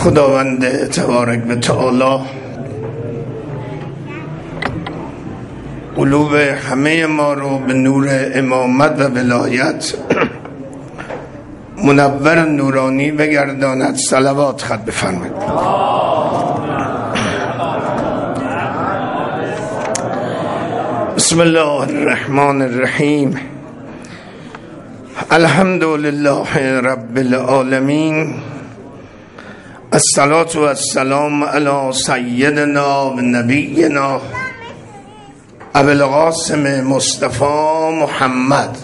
خداوند تبارک و تعالی قلوب همه ما رو به نور امامت و ولایت منور نورانی بگرداند. صلوات خط بفرمایید. بسم الله الرحمن الرحیم. الحمد لله رب العالمین. الصلاة و السلام علی سیدنا و نبینا ابو القاسم مصطفی محمد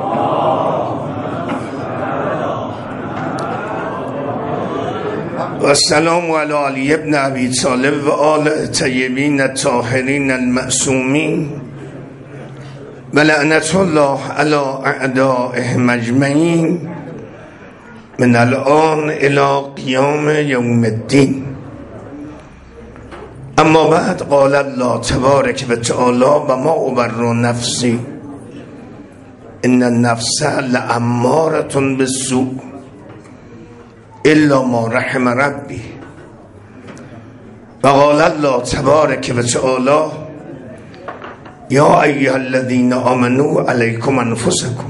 و السلام علی علی ابن ابی طالب و آل طیبین الطاهرین المعصومین و لعنت الله علی اعدائهم اجمعین من الان الى قیام یوم الدین. اما بعد قال الله تبارک و تعالی و ما ابرئ نفسی ان النفس لاماره بالسوء الا ما رحم ربی. و قال الله تبارک و تعالی یا ایها الذین آمنوا علیکم انفسکم.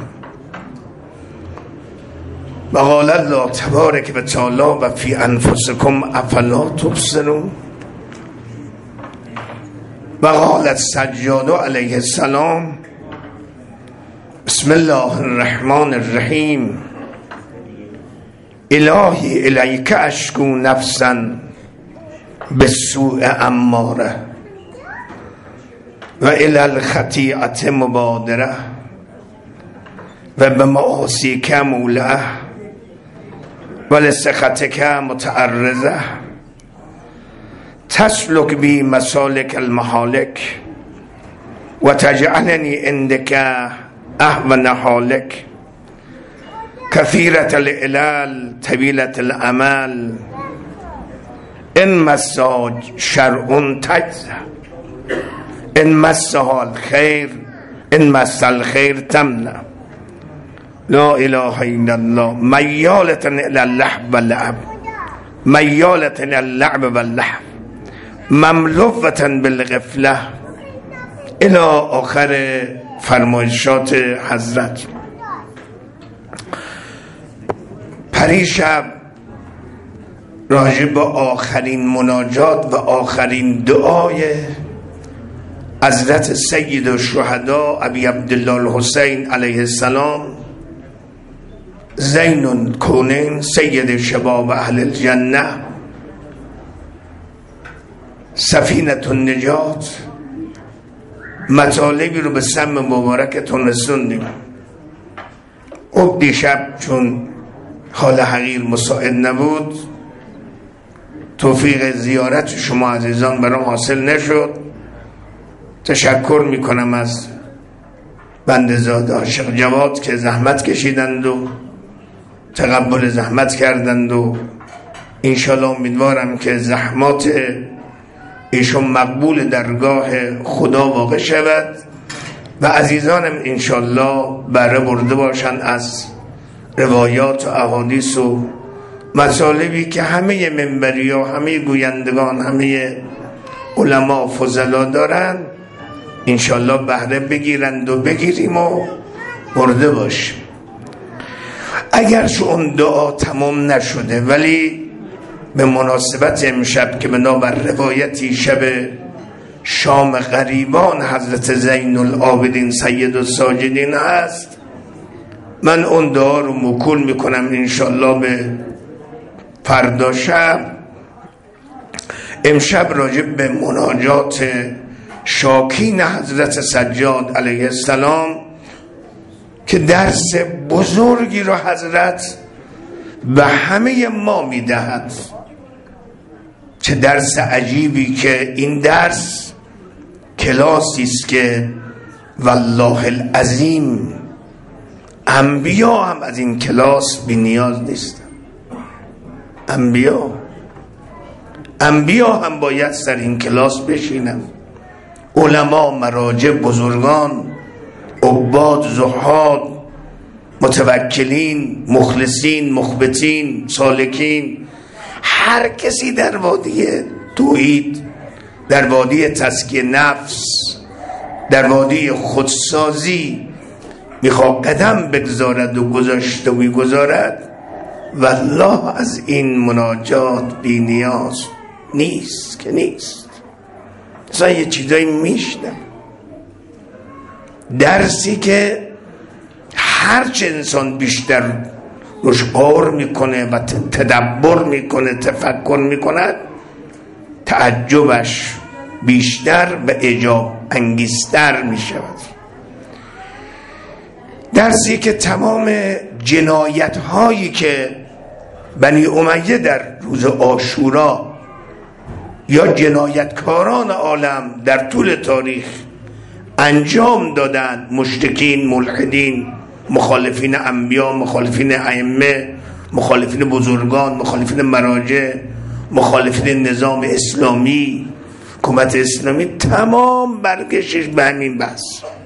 و قال الله تبارک و تعالی و فی انفسکم افلا تبصرون. و قال السجاد علیه السلام بسم الله الرحمن الرحیم الهی الیک اشکو نفسا بالسوء اماره و الی الخطیئة مبادره و بمعاصیک مولعه و لسخطک متعرضه تسلک بی مسالک المحالک و تجعلنی عندک اهون حالک کثیرة العلل طویلة الامل ان مساج شرع تجزه ان مسها الخیر ان مس الخیر تمنع لا اله الا الله میالة الى اللعب واللعب میالة الى اللعب واللعب مملوفة بالغفله الى آخر فرمایشات حضرت. پریشب راجع به آخرین مناجات و آخرین دعای حضرت سید الشهدا ابی عبدالله الحسین علیه السلام زین الکونین سید شباب اهل الجنه سفینة النجات مطالبی رو به سم مبارکتون رسوندیم. او دیشب چون حال حقیر مساعد نبود توفیق زیارت شما عزیزان برام حاصل نشد. تشکر میکنم از بنده‌زاده عاشق جواد که زحمت کشیدند و تقبل زحمت کردند و انشالله امیدوارم که زحمات ایشون مقبول درگاه خدا واقع شود و عزیزانم انشالله بهره برده باشن از روایات و احادیث و مطالبی که همه منبری و همه گویندگان همه علما و فضلا دارن. انشالله بهره بگیرند و بگیریم و برده باشیم. اگر اون دعا تمام نشده ولی به مناسبت امشب که بنابر روایتی شب شام غریبان حضرت زین العابدین سید الساجدین هست، من اون دعا رو موکول میکنم انشالله به فردا شب. امشب راجع به مناجات شاکین حضرت سجاد علیه السلام که درس بزرگی رو حضرت به همه ما میدهد. چه درس عجیبی که این درس کلاسی است که والله العظیم انبیا هم از این کلاس بی نیاز نیستن. انبیا هم باید سر این کلاس بشینن. علما، مراجع، بزرگان، عباد، زهاد، متوکلین، مخلصین، مخبتین، سالکین، هر کسی در وادی توحید، در وادی تزکیه نفس، در وادی خودسازی میخواد قدم بگذارد و گذاشته میگذارد، والله از این مناجات بی نیاز نیست که نیست. مثلا یه چیزایی میشنم، درسی که هرچه انسان بیشتر روش غور میکنه و تدبر میکنه، تفکر میکند، تعجبش بیشتر و اعجاب انگیزتر میشود. درسی که تمام جنایت هایی که بنی امیه در روز عاشورا یا جنایتکاران عالم در طول تاریخ انجام دادن، مشرکین، ملحدین، مخالفین انبیا، مخالفین ائمه، مخالفین بزرگان، مخالفین مراجع، مخالفین نظام اسلامی، حکومت اسلامی، تمام برگشتش به همین بحث،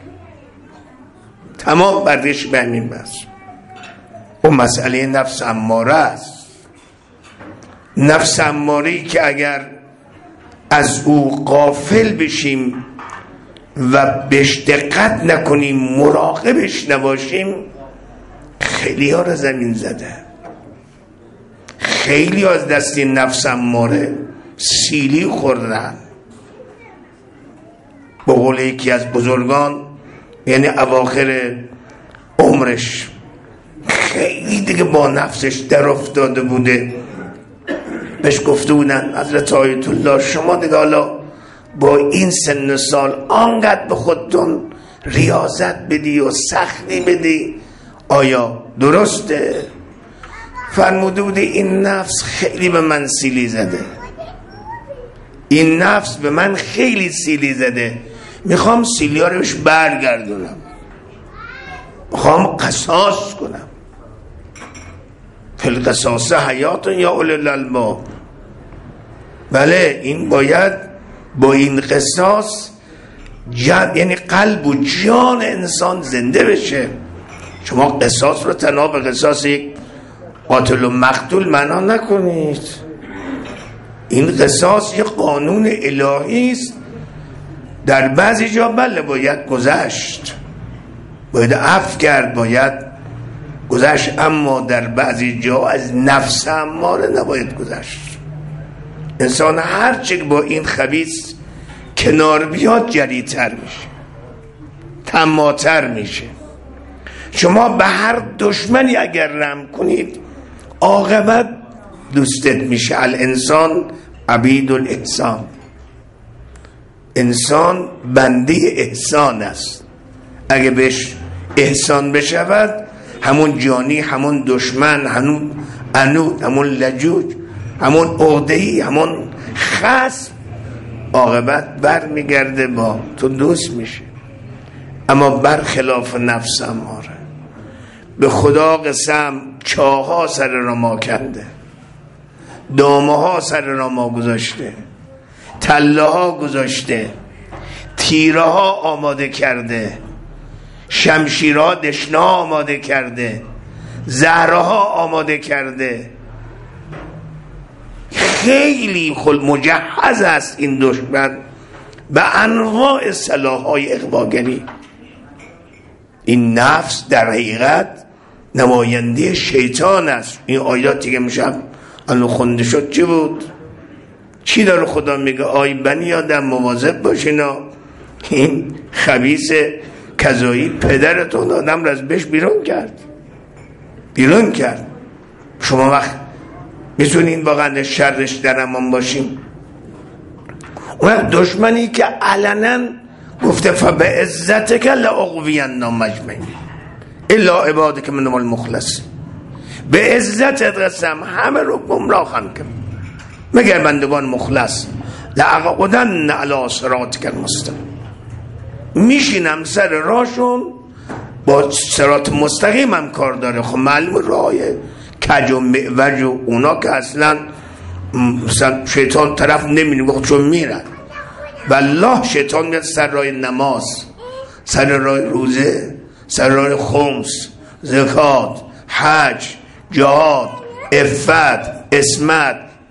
تمام برگشتش به همین بحث. اون مسئله نفس اماره است. نفس اماره‌ای که اگر از او غافل بشیم و بهش دقت نکنیم، مراقبش نباشیم، خیلی ها رو زمین زده. خیلی از دست نفس اماره سیلی خوردن. به قول یکی از بزرگان، یعنی اواخر عمرش خیلی دیگه با نفسش در افتاده بوده، بهش گفته بودن حضرت آیت الله شما دیگه حالا با این سن سال آنقدر به خودتون ریاضت بدی و سختی بدی، آیا درسته؟ فرموده بوده این نفس خیلی به من سیلی زده، این نفس به من خیلی سیلی زده، میخوام سیلی ها روش برگردونم، میخوام قصاص کنم. فی القصاص حیات یا اولی الالباب. بله، این باید با این قصاص یعنی قلب و جان انسان زنده بشه. شما قصاص رو تنها به قصاص یک قاتل و مقتول معنا نکنید. این قصاص یک قانون الهی است. در بعضی جا بله باید گذشت، باید عفو کرد، باید گذشت، اما در بعضی جا از نفس اماره نباید گذشت. انسان هرچی با این خبیث کنار بیاد جریتر میشه، طماع‌تر میشه. شما به هر دشمنی اگر رحم کنید عاقبت دوستت میشه. الانسان عبید الاحسان، انسان بنده احسان است. اگه بهش احسان بشود، همون جانی، همون دشمن، همون عنود، همون لجوج، همون عقده‌ای، همون خصم، عاقبت بر میگرده با تو دوست میشه. اما برخلاف نفس اماره، به خدا قسم چاها سر را ما کنده، دامه ها سر را ما گذاشته، تله ها گذاشته، تیره ها آماده کرده، شمشیرها دشنه ها آماده کرده، زهره ها آماده کرده. خیلی مجهز است این دشمن به انواع سلاح‌های اغواگری. این نفس در حقیقت نماینده شیطان است. این آیاتی که میشم الان خونده شد چی بود؟ چی داره خدا میگه؟ آی بنی آدم مواظب باشینا، این خبیث کذایی پدرتون آدم را از بهش بیرون کرد. شما وقت میتونین واقعا شرش در امان باشین؟ اون دشمنی که علنا گفته فبعزتک لاغوینهم مجمعین الا عبادک منهم المخلصین، به عزتت قسم همه رو گمراه خواهم کرد مگر بندگان مخلص. لاقعدن علی صراطک المستقیم، میشینم سر راشون، با صراط مستقیم هم کار داره. خب معلوم راه کج و معوج و اونا که اصلا مثلا شیطان طرف نمیره چون میرن. والله شیطان میاد سر راه نماز، سر راه روزه، سر راه خمس، زکات، حج، جهاد، عفت، عصمت،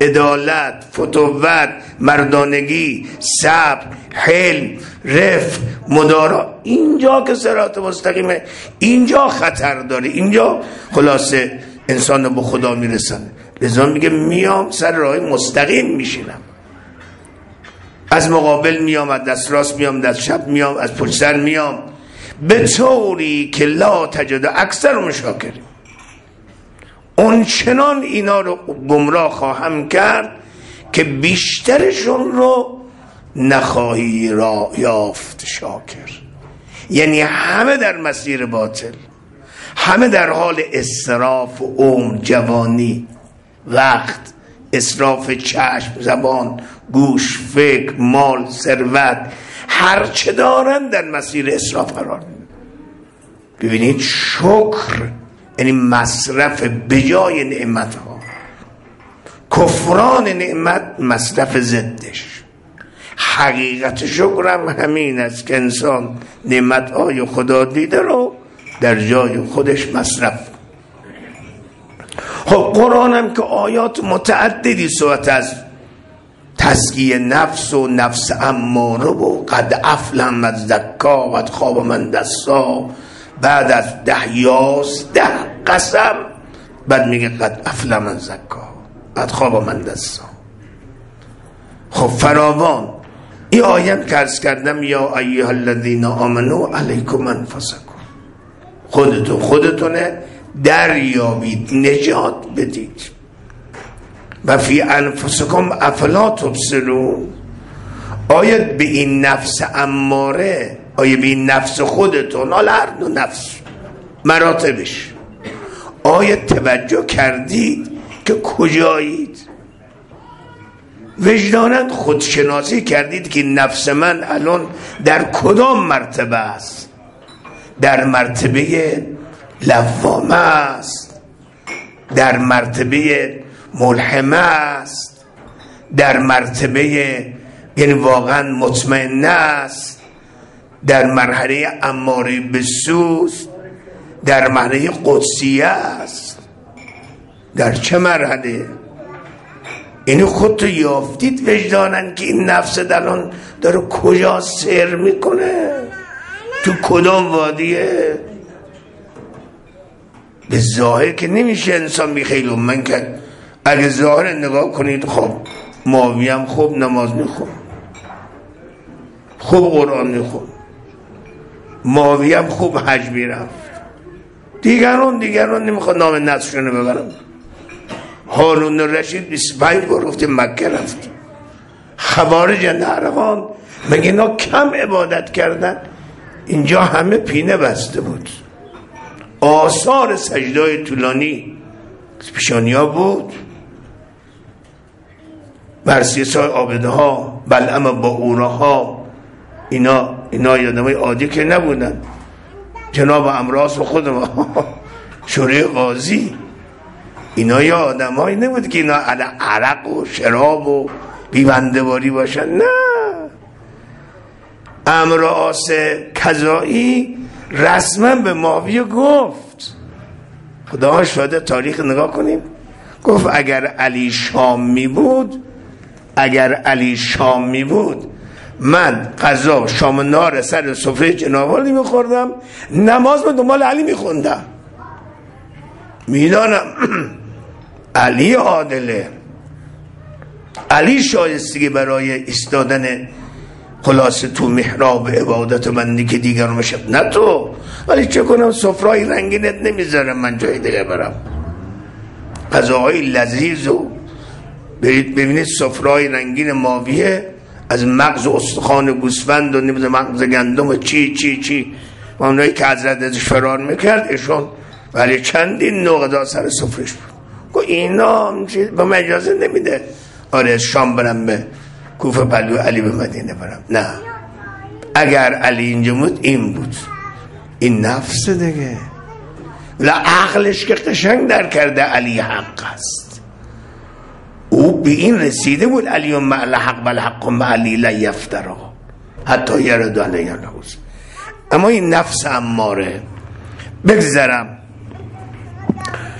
عدالت، فتوت، مردانگی، صبر، حلم، رفق، مدارا. اینجا که صراط مستقیمه، اینجا خطر داره، اینجا خلاصه انسان رو به خدا میرسن. لذا میگه میام سر راه مستقیم میشینم، از مقابل میام، از دست راست میام، دست چپ میام، از پشت سر میام، به طوری که لا تجد اکثر شاکرین. اون چنان اینا رو گمراه خواهم کرد که بیشترشون رو نخواهی را یافت شاکر. یعنی همه در مسیر باطل، همه در حال اسراف و عمر، جوانی، وقت، اسراف چشم، زبان، گوش، فکر، مال، ثروت، هرچه دارن در مسیر اسراف قرار می‌گیرن. ببینید شکر یعنی مصرف بجای نعمت ها، کفران نعمت مصرف ضدش. حقیقت شکرم همین است که انسان نعمت های خدا دیده رو در جای خودش مصرف. خب قرآن هم که آیات متعددی صحبت از تزکیه نفس و نفس اماره و قد افلح من زکا و قد خاب من دسا، بعد از 10-11 قسم بعد میگه قد افلح من زکا قد خاب من دسا. خب فراوان. این آیه که عرض کردم یا ایها الذین آمنوا علیکم انفسکم، خودتونه دریابید، نجات بدید. و فی انفسکم افلا تبصرون. آیا به این نفس اماره، آیا به این نفس خودتون، حالا هر دو نفس مراتبش، آیا توجه کردید که کجایید؟ وجداناً خودشناسی کردید که نفس من الان در کدام مرتبه است؟ در مرتبه لوامه است، در مرتبه ملحمه است، در مرتبه یعنی واقعا مطمئنه است، در مرحله اماره بالسوء، در مرحله قدسیه است، در چه مرحله؟ اینو خودتو یافتید وجدانن که این نفس الان داره کجا سیر میکنه، تو کدام وادیه؟ به ظاهر که نمیشه انسان بخیلون. من که اگه ظاهر نگاه کنید، خب معاویه خوب نماز میخون، خوب قرآن میخون، معاویه خوب حج میرفت، دیگران نمیخواد نام نسلشونه ببرم. هارون الرشید 25 بار گفته مکه رفت. خوارج نهروان مگه اینا کم عبادت کردن؟ اینجا همه پینه بسته بود، آثار سجدای طولانی پیشانی ها بود، برسیس های آبده ها، بلعم با اوره ها، اینا یادمای عادی که نبودن. جناب امراس و خود ما شوره قاضی، اینا یا آدم هایی نبود که اینا عرق و شراب و بیبنده‌واری باشن. نه، امراس کذایی رسما به معاویه گفت، خدا شاهد، تاریخ نگاه کنیم، گفت اگر علی شام می بود من قضا شام نار سر سفره جنابالی میخوردم، نماز به دنبال علی میخوندم. میدانم علی عادله، علی شایستگی برای ایستادن خلاصه تو محراب عبادت و بندی که دیگران بشد، نه تو. ولی چه کنم سفرهای رنگینت نمیذارم من جای دیگه برم. غذاهای لذیذ و ببینید سفرهای رنگین معاویه از مغز و استخوان گوسفند و نمیدونم مغز گندم و چی و اونایی که حضرت ازش فرار میکرد ایشون، ولی چندین نوع غذا سر سفرش بود. گفت اینا به من اجازه نمیده آره شام برم به کوفه پلو علی به مدینه برم. نه، اگر علی اینجا بود این بود، این نفس دیگه. و عقلش که قشنگ در کرده علی حق است، او به این رسیده بود علی مع الحق و الحق مع علی لا یفترا حتی یرد علی الحوز. اما این نفس اماره بگذرم.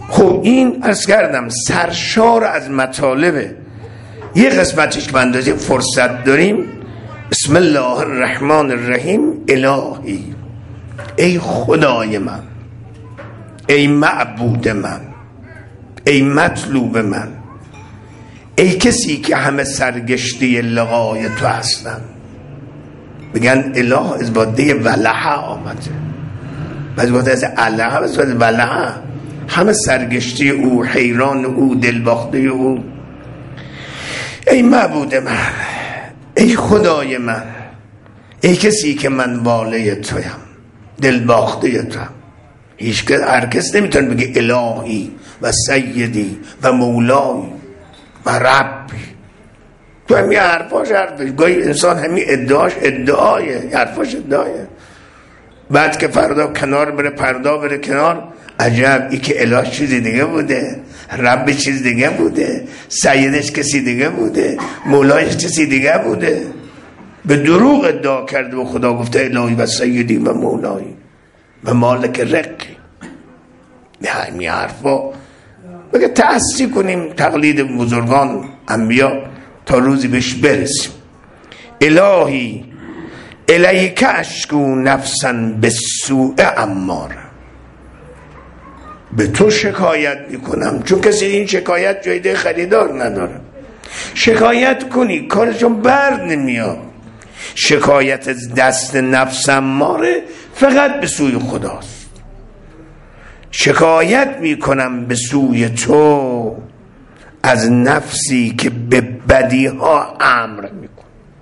خب این عرض کردم سرشار از مطالبه. یه قسمتش که من داریم فرصت داریم، بسم الله الرحمن الرحیم. الهی، ای خدای من، ای معبود من، ای مطلوب من، ای کسی که همه سرگشته لقای تو هستن. بگن اله از باده ولها آمده، از باده از اله، از باده ولها، همه سرگشته او، حیران او، دلباخته او. ای معبود من، ای خدای من، ای کسی که من واله تویم، دلباخته تویم. هر کس نمیتونه بگه الهی و سیدی و مولای و ربی. تو همین حرفاش گاهی انسان همین ادعای حرفاش ادعایه. بعد که فردا کنار بره، پردا بره کنار، عجب ای که اله چیزی دیگه بوده، رب چیز دیگه بوده، سیدش کسی دیگه بوده، مولایش کسی دیگه بوده. به دروغ ادعا کرده و خدا گفته الهی و سیدی و مولایی و مالک رقی. همین حرفا بگه تأسی کنیم تقلید بزرگان انبیا تا روزی بهش برسیم. الهی الیک اشکو نفسا بالسوء اماره، به تو شکایت میکنم چون کسی این شکایت جایده خریدار نداره. شکایت کنی کارشون بر نمیاد. شکایت از دست نفس اماره فقط به سوی خداست. شکایت میکنم به سوی تو از نفسی که به بدی ها امر میکنه.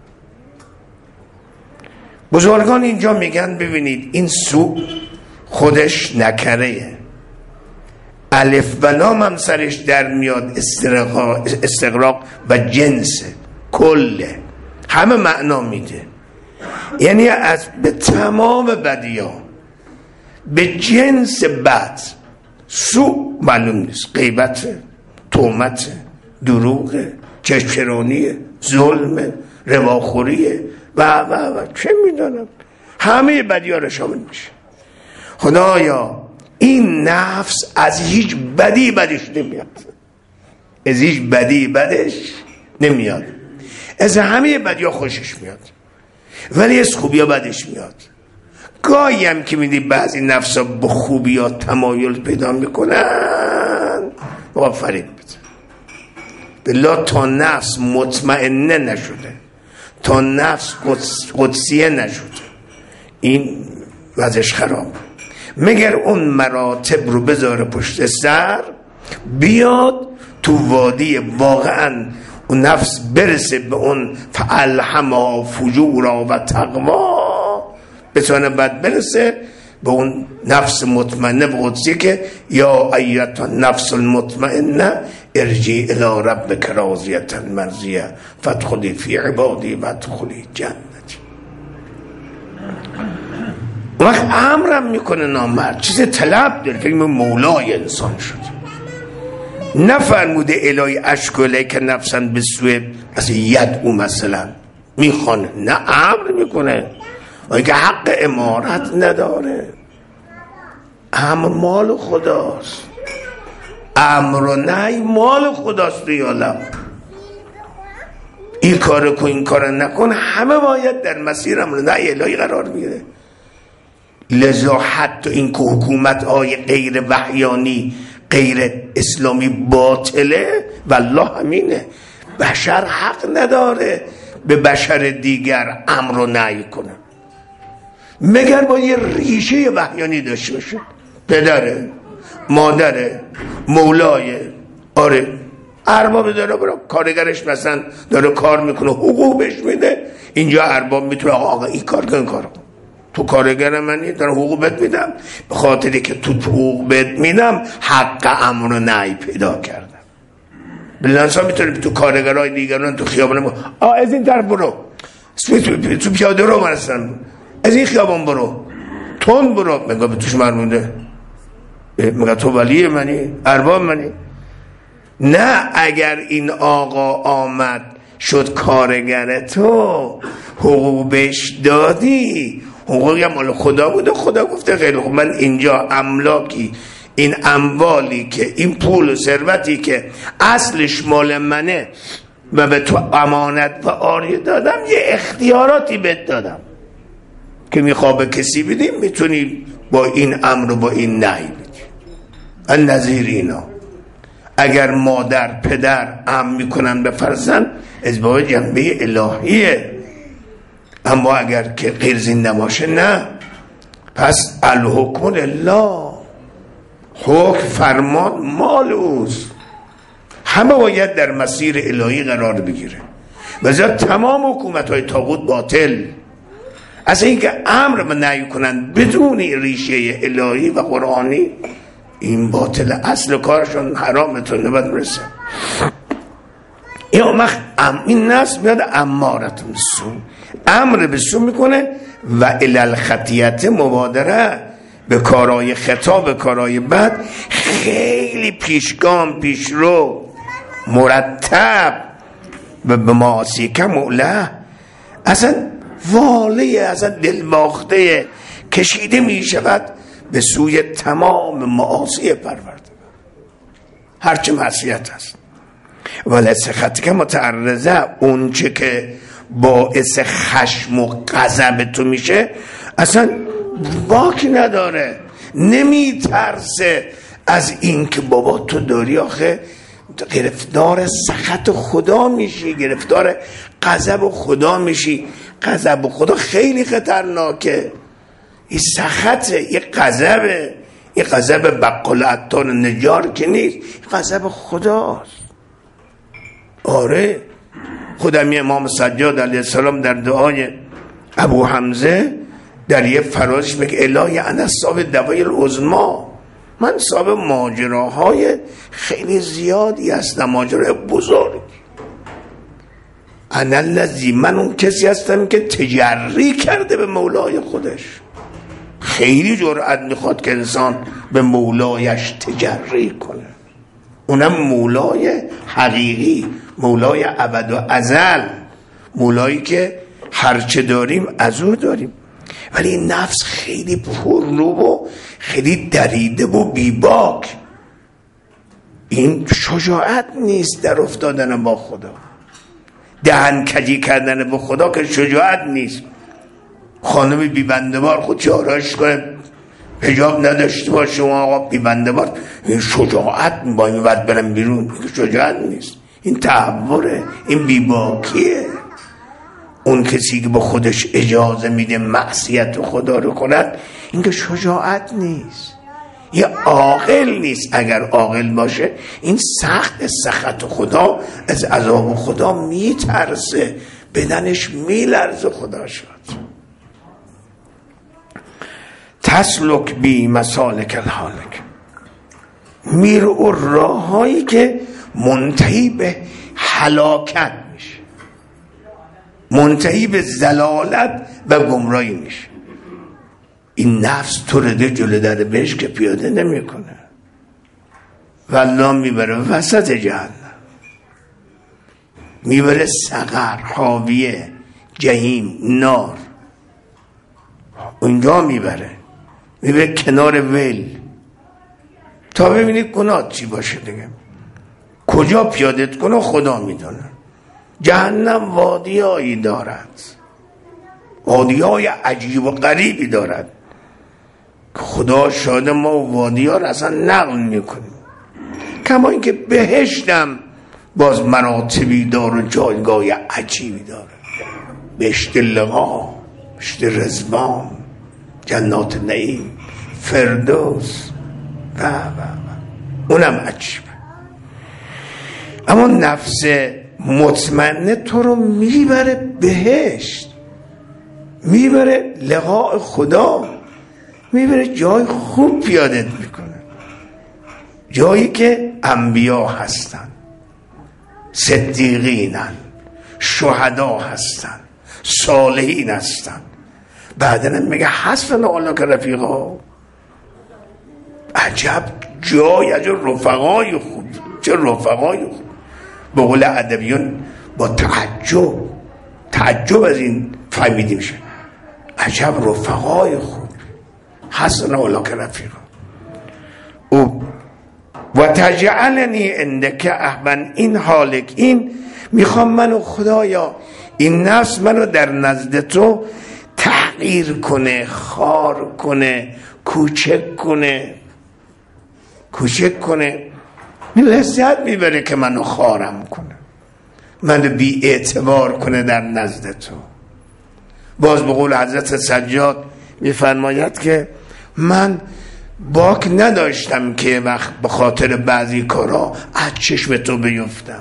بزرگان اینجا میگن ببینید این سو خودش نکره، الف و لام هم سرش در میاد، استغراق و جنس کله، همه معنا میده. یعنی از به تمام بدی ها، به جنس بد. سو معلوم نیست، غیبت، تهمت، دروغ، چشمچرانی، ظلم، رواخوری و چه میدانم، همه بدی ها را شامل میشه. خدایا این نفس از هیچ بدی بدش نمیاد، از هیچ بدی بدش نمیاد، از همه بدی ها خوشش میاد، ولی از خوبی ها بدش میاد. گاهی هم که میدی بعضی نفس ها به خوبی ها تمایل پیدا میکنن، با فرید بده بالله تا نفس مطمئنه نشده، تا نفس قدسیه نشده، این وضعش خراب. مگر اون مراتب رو بذاره پشت سر، بیاد تو وادی واقعا اون نفس برسه به اون فالهمها فجورا و تقوا، بتونه بعد برسه به اون نفس مطمئنه و قدسی که یا ایت نفس المطمئنه ارجعی الی ربک راضیه مرضیه فادخلی فی عبادی وادخلی جنتی. وقت امرم میکنه نامرد، چیز طلب داره که مولای انسان شد. نفرموده الهی اشکو الیک نفسا بالسوء از ید او مثلا میخوانه، نه امر میکنه. و که حق امارت نداره، امر مال خداست، امر و نهی مال خداست. یالم این کار کن این کار نکن، همه باید در مسیر امر نهی الهی قرار میگیره. لذا حتی این که حکومت های غیر وحیانی غیر اسلامی باطله، والله همینه، بشر حق نداره به بشر دیگر امر و نهی کنه مگر با یه ریشه وحیانی داشته باشه. پدره، مادره، مولایه، آره ارباب داره، برا کارگرش مثلا داره کار میکنه حقوق بهش میده، اینجا ارباب میتونه آقا این کار کن، کار کن، تو کارگر منی، داره حقوق بهت میدم، به خاطری که تو حقوق بهت میدم حق امر و نهی پیدا کردم. بلنسا میتونه تو کارگرای دیگران تو خیابان از این طرف برو، تو پیاده رو مرسن، از این خیابان برو، تون برو، مگه به توش مرمونده، مگه تو ولی منی، ارباب منی. نه اگر این آقا آمد شد کارگر تو، حقوق بهش دادی، حقوقی هم مال خدا بوده، خدا گفته خیلی خوب من اینجا املاکی این اموالی که این پول و ثروتی که اصلش مال منه و به تو امانت و عاریه دادم، یه اختیاراتی بهت دادم که میخواه به کسی بدیم، میتونی با این امر و با این نهی بدی. نظیر اینا اگر مادر پدر امر میکنن به فرزند از باب جنبه الهیه، اما اگر که غیر زنده باشه نه. پس الحکم لله، حکم فرمان مال اوست، همه باید در مسیر الهی قرار بگیره. واسه تمام حکومت‌های طاغوت باطل، اصلا اینکه امر و نهی کنن بدون ریشه الهی و قرآنی، این باطل، اصل کارشون حرامه تا نباید برسه. این نفس میاد امارتون سو، امر به سو میکنه و الالخطیت مبادره به کارهای خطا، به کارهای بد، خیلی پیشگام پیشرو مرتب و به معاصی کموله، اصلا واله، اصلا دلباخته کشیده می شود به سوی تمام معاصی پروردگار، هرچه معصیت است. ولی سخطی که متعرضه، اون چه که باعث خشم و غضب تو میشه، اصلا باکی نداره، نمی ترسه از این که بابا تو داری آخه گرفتار سخط خدا میشی، گرفتار غضب خدا میشی. غضب خدا خیلی خطرناکه، این سخطه، این غضبه، این غضب بقال عطار نجار که نیست، غضب خداست. آره، خودم امام سجاد علیه السلام در دعای ابو حمزه در یه فرازش میگه الهی انا صاحب دوای العظما، من صاحب ماجراهای خیلی زیادی هستم، ماجرای بزرگ. انا الذی، من اون کسی هستم که تجری کرده به مولای خودش. خیلی جرأت میخواد که انسان به مولایش تجری کنه، اونم مولای حقیقی، مولای ابد و ازل، مولایی که هرچه داریم از او داریم. ولی این نفس خیلی پررو و خیلی دریده و بیباک. این شجاعت نیست در افتادن با خدا، دهن کجی کردن با خدا که شجاعت نیست. خانم بیبنده‌بار خود چهارهاش کنه حجاب نداشته باشه، آقا بیبنده‌بار، این شجاعت با این وقت برم بیرون، این شجاعت نیست، این تحوره، این بیباکیه. اون کسی که با خودش اجازه میده معصیت خدا رو کند، این که شجاعت نیست، یه عاقل نیست. اگر عاقل باشه این سخت سخط خدا، از عذاب خدا میترسه، بدنش میلرزه. خدا شد تسلک بی مسالک الهالک، میره و راهایی که منتهی به هلاکت میشه، منتهی به ضلالت و گمراهی میشه. این نفس تو رده جلو در بهش که پیاده نمی کنه، والله میبره وسط جهنم، میبره سقر، حاویه، جهیم، نار، اونجا میبره کنار ول، تا ببینید گناه چی باشه دیگه. کجا پیادت کنه خدا میدونه. جهنم وادیایی دارد، وادیای عجیب و غریبی دارد، خدا شاهد ما وادی‌ها رو اصلا نقل میکنیم. کما اینکه بهشتم باز مراتبی داره و جایگاه عجیبی داره، بهشت لقا، بهشت رضوان، جنات نعیم، فردوس و اونم عجیبه. اما نفس مطمئنه تو رو میبره بهشت، میبره لقاء خدا، میبره جای خوب پیادت میکنه، جایی که انبیا هستن، صدیقینن، شهدا هستن، صالحین هستن. بعدن میگه حسبنا اولئک رفیقا، عجب جای، عجب رفقای خوب، چه رفقای خوب. به قول ادبیون با تعجب از این فهمیده میشه، عجب رفقای خوب، حسبنا اولئک رفیقا. او و تجعلنی عندک من این حالک، این میخوام منو خدایا این نفس منو در نزد تو تحقیر کنه، خار کنه، کوچک کنه. لذت میبره که منو خارم کنه، منو بی اعتبار کنه در نزد تو. باز به قول حضرت سجاد میفرماید که من باک نداشتم که وقت به خاطر بعضی کارا از چشم تو بیفتم،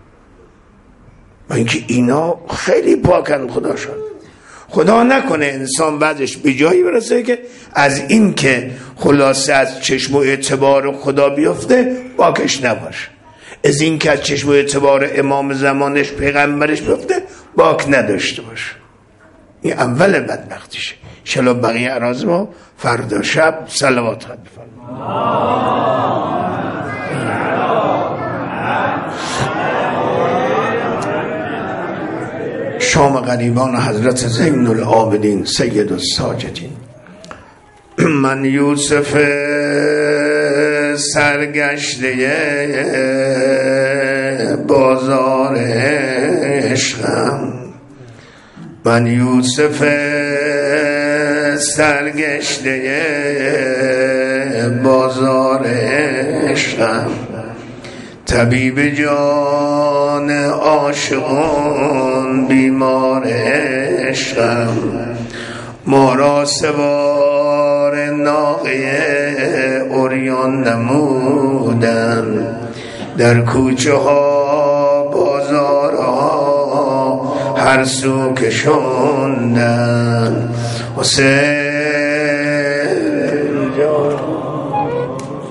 و اینکه اینا خیلی پاکن خدا شد. خدا نکنه انسان بعدش به جایی برسه که از این که خلاصه از چشم و اعتبار خدا بیفته باکش نباشه، از این که از چشم و اعتبار امام زمانش پیغمبرش بیفته باک نداشته باشه. این اول بدبختیشه. انشاءالله بقیه اراز ما فردا شب صلوات خواهد بفرمایید. شام غریبان حضرت زین العابدین سید الساجدین. من یوسف سرگشته بازار عشقم، من یوسف سرگشته بازار عشقم، طبیب جان عاشقان بیمار عشقم، ما را سوار ناقه عریان نمودن، در کوچه ها بازار ها هر سو کشوندن. حسین